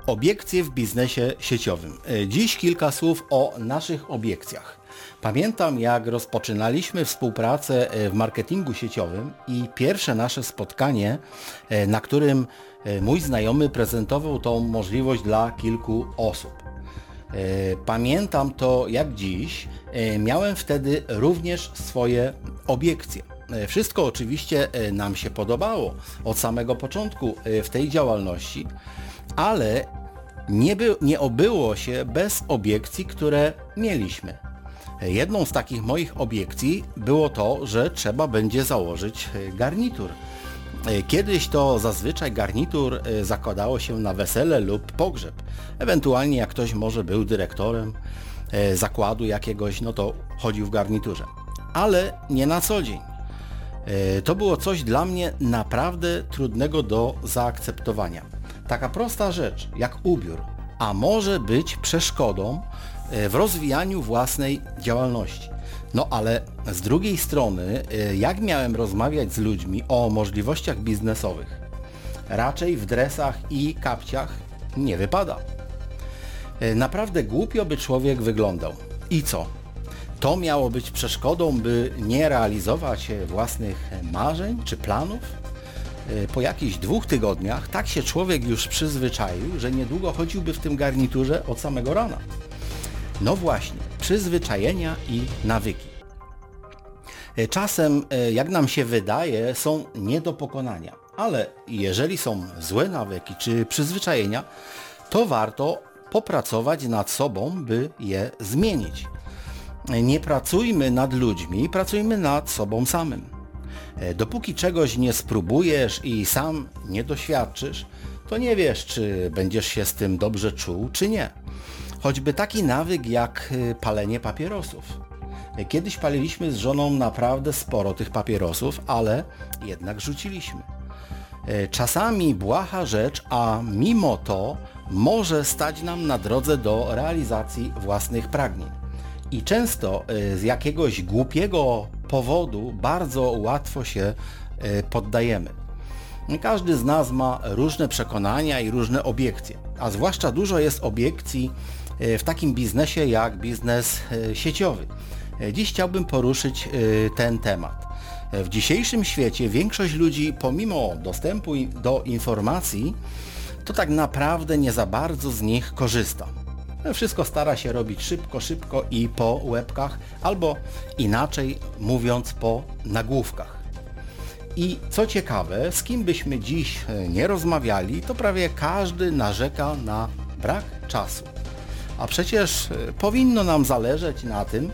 Obiekcje w biznesie sieciowym. Dziś kilka słów o naszych obiekcjach. Pamiętam, jak rozpoczynaliśmy współpracę w marketingu sieciowym i pierwsze nasze spotkanie, na którym mój znajomy prezentował tą możliwość dla kilku osób. Pamiętam to jak dziś. Miałem wtedy również swoje obiekcje. Wszystko oczywiście nam się podobało od samego początku w tej działalności, ale nie obyło się bez obiekcji, które mieliśmy. Jedną z takich moich obiekcji było to, że trzeba będzie założyć garnitur. Kiedyś to zazwyczaj garnitur zakładało się na wesele lub pogrzeb. Ewentualnie jak ktoś może był dyrektorem zakładu jakiegoś, no to chodził w garniturze. Ale nie na co dzień. To było coś dla mnie naprawdę trudnego do zaakceptowania. Taka prosta rzecz jak ubiór, a może być przeszkodą w rozwijaniu własnej działalności. No ale z drugiej strony, jak miałem rozmawiać z ludźmi o możliwościach biznesowych? Raczej w dresach i kapciach nie wypada. Naprawdę głupio by człowiek wyglądał. I co? To miało być przeszkodą, by nie realizować własnych marzeń czy planów? Po jakichś 2 tygodniach tak się człowiek już przyzwyczaił, że niedługo chodziłby w tym garniturze od samego rana. No właśnie, przyzwyczajenia i nawyki. Czasem, jak nam się wydaje, są nie do pokonania, ale jeżeli są złe nawyki czy przyzwyczajenia, to warto popracować nad sobą, by je zmienić. Nie pracujmy nad ludźmi, pracujmy nad sobą samym. Dopóki czegoś nie spróbujesz i sam nie doświadczysz, to nie wiesz, czy będziesz się z tym dobrze czuł, czy nie. Choćby taki nawyk jak palenie papierosów. Kiedyś paliliśmy z żoną naprawdę sporo tych papierosów, ale jednak rzuciliśmy. Czasami błaha rzecz, a mimo to może stać nam na drodze do realizacji własnych pragnień. I często z jakiegoś głupiego powodu bardzo łatwo się poddajemy. Każdy z nas ma różne przekonania i różne obiekcje, a zwłaszcza dużo jest obiekcji w takim biznesie jak biznes sieciowy. Dziś chciałbym poruszyć ten temat. W dzisiejszym świecie większość ludzi, pomimo dostępu do informacji, to tak naprawdę nie za bardzo z nich korzysta. Wszystko stara się robić szybko i po łebkach, albo inaczej mówiąc po nagłówkach. I co ciekawe, z kim byśmy dziś nie rozmawiali, to prawie każdy narzeka na brak czasu. A przecież powinno nam zależeć na tym,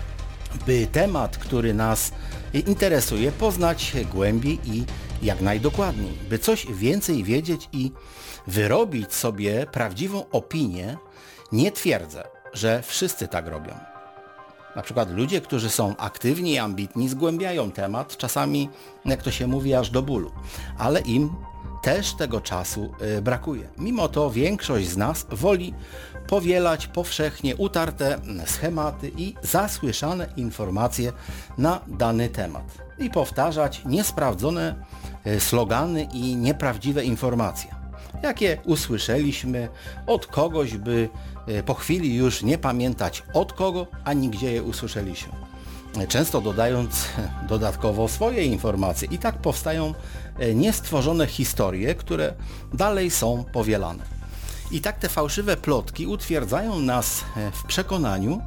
by temat, który nas interesuje, poznać głębiej i jak najdokładniej, by coś więcej wiedzieć i wyrobić sobie prawdziwą opinię. Nie twierdzę, że wszyscy tak robią. Na przykład ludzie, którzy są aktywni i ambitni, zgłębiają temat, czasami, jak to się mówi, aż do bólu, ale im też tego czasu brakuje. Mimo to większość z nas woli powielać powszechnie utarte schematy i zasłyszane informacje na dany temat i powtarzać niesprawdzone slogany i nieprawdziwe informacje, jakie usłyszeliśmy od kogoś, by po chwili już nie pamiętać od kogo, ani gdzie je usłyszeliśmy. Często dodając dodatkowo swoje informacje i tak powstają niestworzone historie, które dalej są powielane. I tak te fałszywe plotki utwierdzają nas w przekonaniu,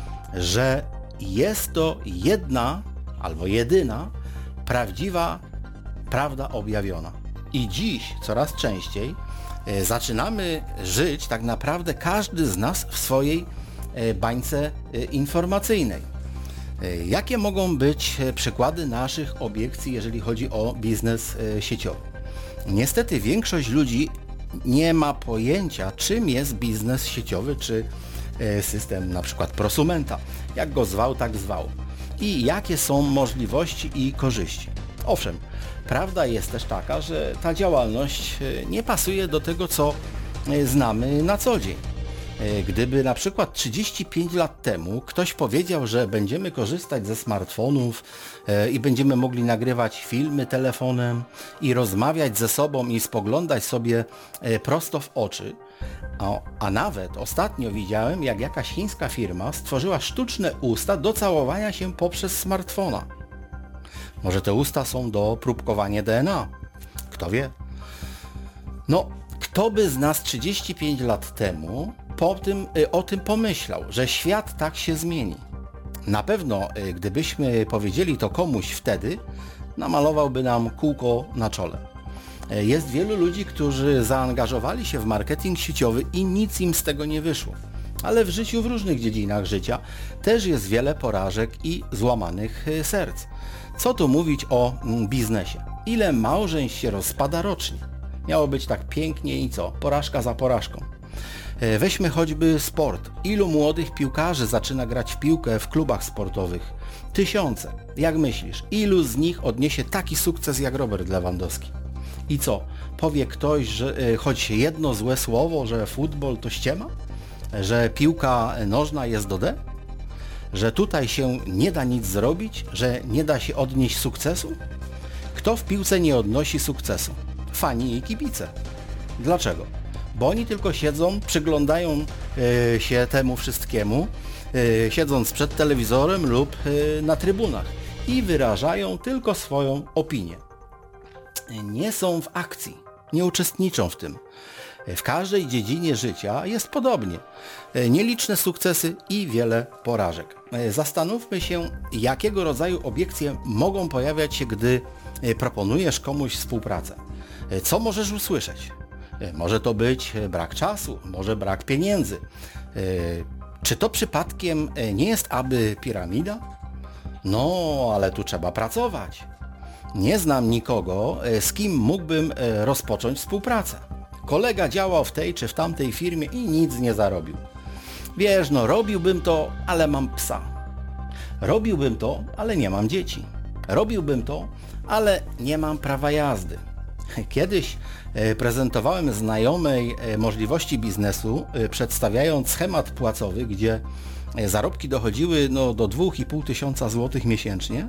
że jest to jedna albo jedyna prawdziwa prawda objawiona. I dziś coraz częściej zaczynamy żyć tak naprawdę każdy z nas w swojej bańce informacyjnej. Jakie mogą być przykłady naszych obiekcji, jeżeli chodzi o biznes sieciowy? Niestety większość ludzi nie ma pojęcia, czym jest biznes sieciowy, czy system na przykład prosumenta, jak go zwał, tak zwał, i jakie są możliwości i korzyści. Owszem, prawda jest też taka, że ta działalność nie pasuje do tego, co znamy na co dzień. Gdyby na przykład 35 lat temu ktoś powiedział, że będziemy korzystać ze smartfonów i będziemy mogli nagrywać filmy telefonem i rozmawiać ze sobą i spoglądać sobie prosto w oczy, a nawet ostatnio widziałem, jak jakaś chińska firma stworzyła sztuczne usta do całowania się poprzez smartfona. Może te usta są do próbkowania DNA? Kto wie? No, kto by z nas 35 lat temu o tym pomyślał, że świat tak się zmieni? Na pewno, gdybyśmy powiedzieli to komuś wtedy, namalowałby nam kółko na czole. Jest wielu ludzi, którzy zaangażowali się w marketing sieciowy i nic im z tego nie wyszło. Ale w życiu, w różnych dziedzinach życia też jest wiele porażek i złamanych serc. Co tu mówić o biznesie? Ile małżeństw się rozpada rocznie? Miało być tak pięknie i co? Porażka za porażką. Weźmy choćby sport. Ilu młodych piłkarzy zaczyna grać w piłkę w klubach sportowych? Tysiące. Jak myślisz, ilu z nich odniesie taki sukces jak Robert Lewandowski? I co? Powie ktoś, że choć jedno złe słowo, że futbol to ściema? Że piłka nożna jest do D? Że tutaj się nie da nic zrobić? Że nie da się odnieść sukcesu? Kto w piłce nie odnosi sukcesu? Fani i kibice. Dlaczego? Bo oni tylko siedzą, przyglądają się temu wszystkiemu, siedząc przed telewizorem lub na trybunach i wyrażają tylko swoją opinię. Nie są w akcji, nie uczestniczą w tym. W każdej dziedzinie życia jest podobnie. Nieliczne sukcesy i wiele porażek. Zastanówmy się, jakiego rodzaju obiekcje mogą pojawiać się, gdy proponujesz komuś współpracę. Co możesz usłyszeć? Może to być brak czasu, może brak pieniędzy. Czy to przypadkiem nie jest aby piramida? No, ale tu trzeba pracować. Nie znam nikogo, z kim mógłbym rozpocząć współpracę. Kolega działał w tej czy w tamtej firmie i nic nie zarobił. Wiesz, no robiłbym to, ale mam psa. Robiłbym to, ale nie mam dzieci. Robiłbym to, ale nie mam prawa jazdy. Kiedyś prezentowałem znajomej możliwości biznesu, przedstawiając schemat płacowy, gdzie zarobki dochodziły do 2500 złotych miesięcznie,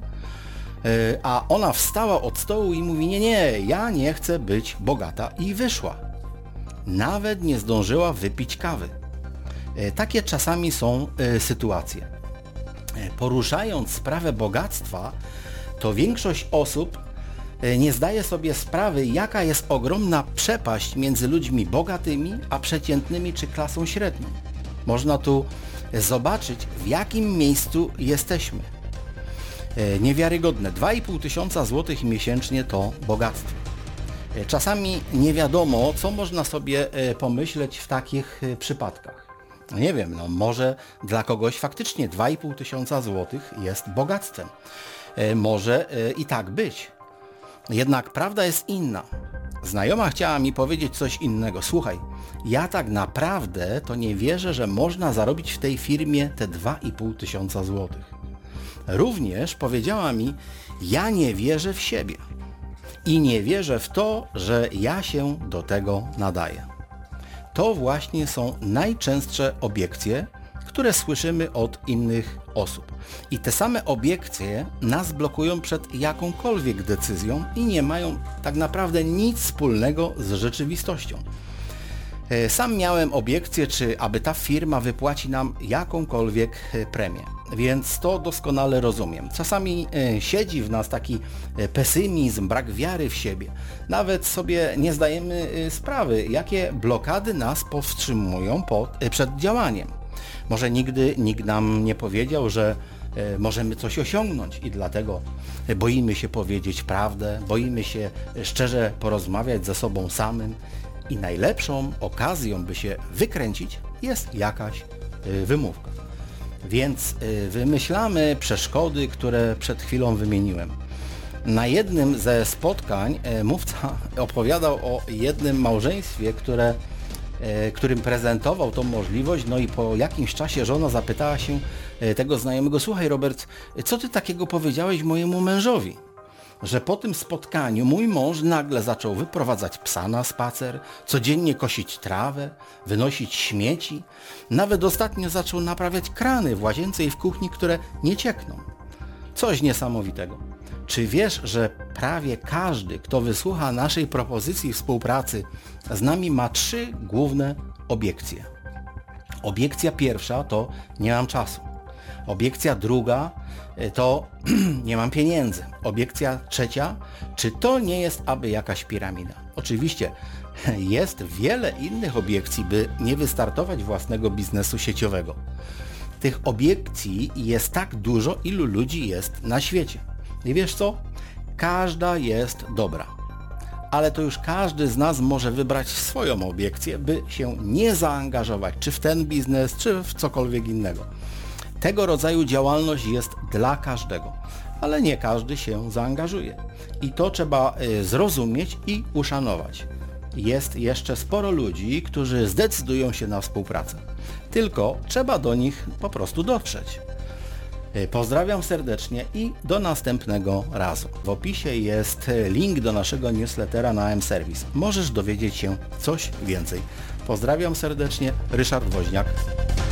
a ona wstała od stołu i mówi, nie, ja nie chcę być bogata i wyszła. Nawet nie zdążyła wypić kawy. Takie czasami są sytuacje. Poruszając sprawę bogactwa, to większość osób nie zdaje sobie sprawy, jaka jest ogromna przepaść między ludźmi bogatymi, a przeciętnymi czy klasą średnią. Można tu zobaczyć, w jakim miejscu jesteśmy. Niewiarygodne. 2500 złotych miesięcznie to bogactwo. Czasami nie wiadomo, co można sobie pomyśleć w takich przypadkach. Nie wiem, może dla kogoś faktycznie 2500 złotych jest bogactwem. Może i tak być. Jednak prawda jest inna. Znajoma chciała mi powiedzieć coś innego. Słuchaj, ja tak naprawdę to nie wierzę, że można zarobić w tej firmie te 2500 złotych. Również powiedziała mi, ja nie wierzę w siebie i nie wierzę w to, że ja się do tego nadaję. To właśnie są najczęstsze obiekcje, które słyszymy od innych osób. I te same obiekcje nas blokują przed jakąkolwiek decyzją i nie mają tak naprawdę nic wspólnego z rzeczywistością. Sam miałem obiekcję, czy aby ta firma wypłaci nam jakąkolwiek premię, więc to doskonale rozumiem. Czasami siedzi w nas taki pesymizm, brak wiary w siebie. Nawet sobie nie zdajemy sprawy, jakie blokady nas powstrzymują przed działaniem. Może nigdy nikt nam nie powiedział, że możemy coś osiągnąć i dlatego boimy się powiedzieć prawdę, boimy się szczerze porozmawiać ze sobą samym i najlepszą okazją, by się wykręcić, jest jakaś wymówka. Więc wymyślamy przeszkody, które przed chwilą wymieniłem. Na jednym ze spotkań mówca opowiadał o jednym małżeństwie, którym prezentował tą możliwość, no i po jakimś czasie żona zapytała się tego znajomego, słuchaj Robert, co ty takiego powiedziałeś mojemu mężowi? że po tym spotkaniu mój mąż nagle zaczął wyprowadzać psa na spacer, codziennie kosić trawę, wynosić śmieci, nawet ostatnio zaczął naprawiać krany w łazience i w kuchni, które nie ciekną. Coś niesamowitego. Czy wiesz, że prawie każdy, kto wysłucha naszej propozycji współpracy z nami, ma 3 główne obiekcje? Obiekcja pierwsza to nie mam czasu. Obiekcja druga to nie mam pieniędzy. Obiekcja trzecia, czy to nie jest aby jakaś piramida? Oczywiście jest wiele innych obiekcji, by nie wystartować własnego biznesu sieciowego. Tych obiekcji jest tak dużo, ilu ludzi jest na świecie. I wiesz co? Każda jest dobra. Ale to już każdy z nas może wybrać swoją obiekcję, by się nie zaangażować, czy w ten biznes, czy w cokolwiek innego. Tego rodzaju działalność jest dla każdego, ale nie każdy się zaangażuje. I to trzeba zrozumieć i uszanować. Jest jeszcze sporo ludzi, którzy zdecydują się na współpracę. Tylko trzeba do nich po prostu dotrzeć. Pozdrawiam serdecznie i do następnego razu. W opisie jest link do naszego newslettera na mService. Możesz dowiedzieć się coś więcej. Pozdrawiam serdecznie, Ryszard Woźniak.